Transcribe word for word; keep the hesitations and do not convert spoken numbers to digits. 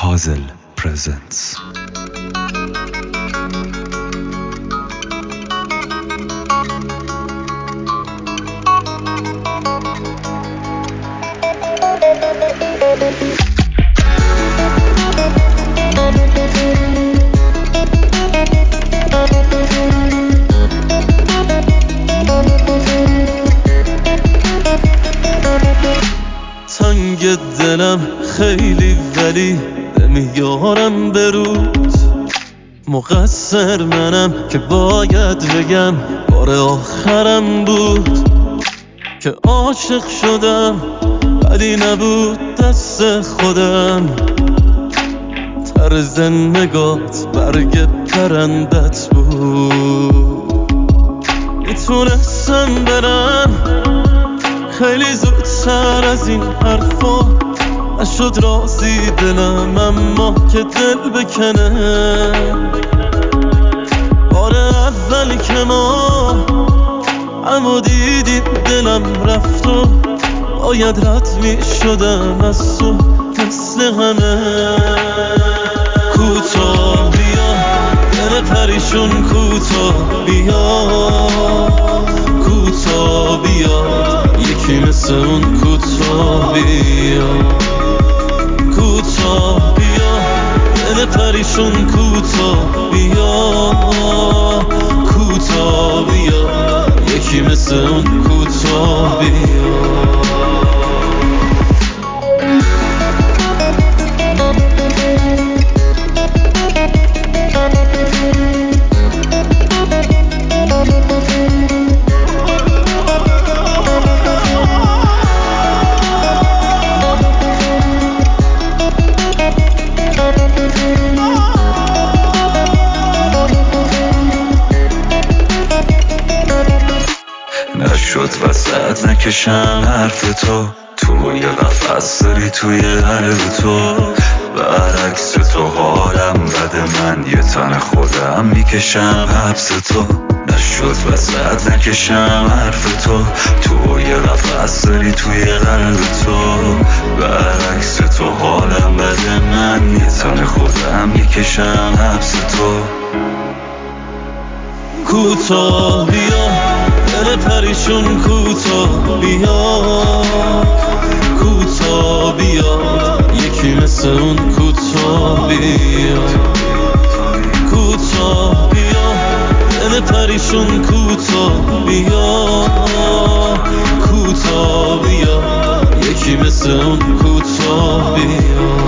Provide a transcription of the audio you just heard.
Puzzle presents. تنگ دلم خیلی ولی نمیارم برود، مقصر منم که باید بگم بار آخرم بود که عاشق شدم ولی نبود دست خودم. طرز نگات برگ پرندت بود، میتونستم برم خیلی زودتر از این حرفا، نشد راضی دلم اما که دل بکنه. بار اولی که ما اما دیدیم دلم رفت و باید رد می شدم از تو مثل همه. کوتاه بیا دل پریشون، کوتاه بیا کوتاه بیا یکی مثل اون، کوتاه بیا کوتاه بیا دل پریشون، کوتاه بیا کوتاه بیا یکی مثل اون، کوتاه بیا. نشد وسط نکشم حرف تو، تو یه قفص داری توی قلب تو، برعکس تو حالم بده، من یه تن خودم میکشم حبس تو. نشد وسط نکشم حرف تو، تو یه قفص داری توی قلب تو، برعکس تو حالم بده، من یه تن خودم میکشم حبس تو. کوتاه بیا دل پریشون، کوتاه بیا کوتاه بیا یکی مثل اون، کوتاه بیا کوتاه بیا دل پریشون، کوتاه بیا کوتاه بیا یکی مثل اون، کوتاه بیا.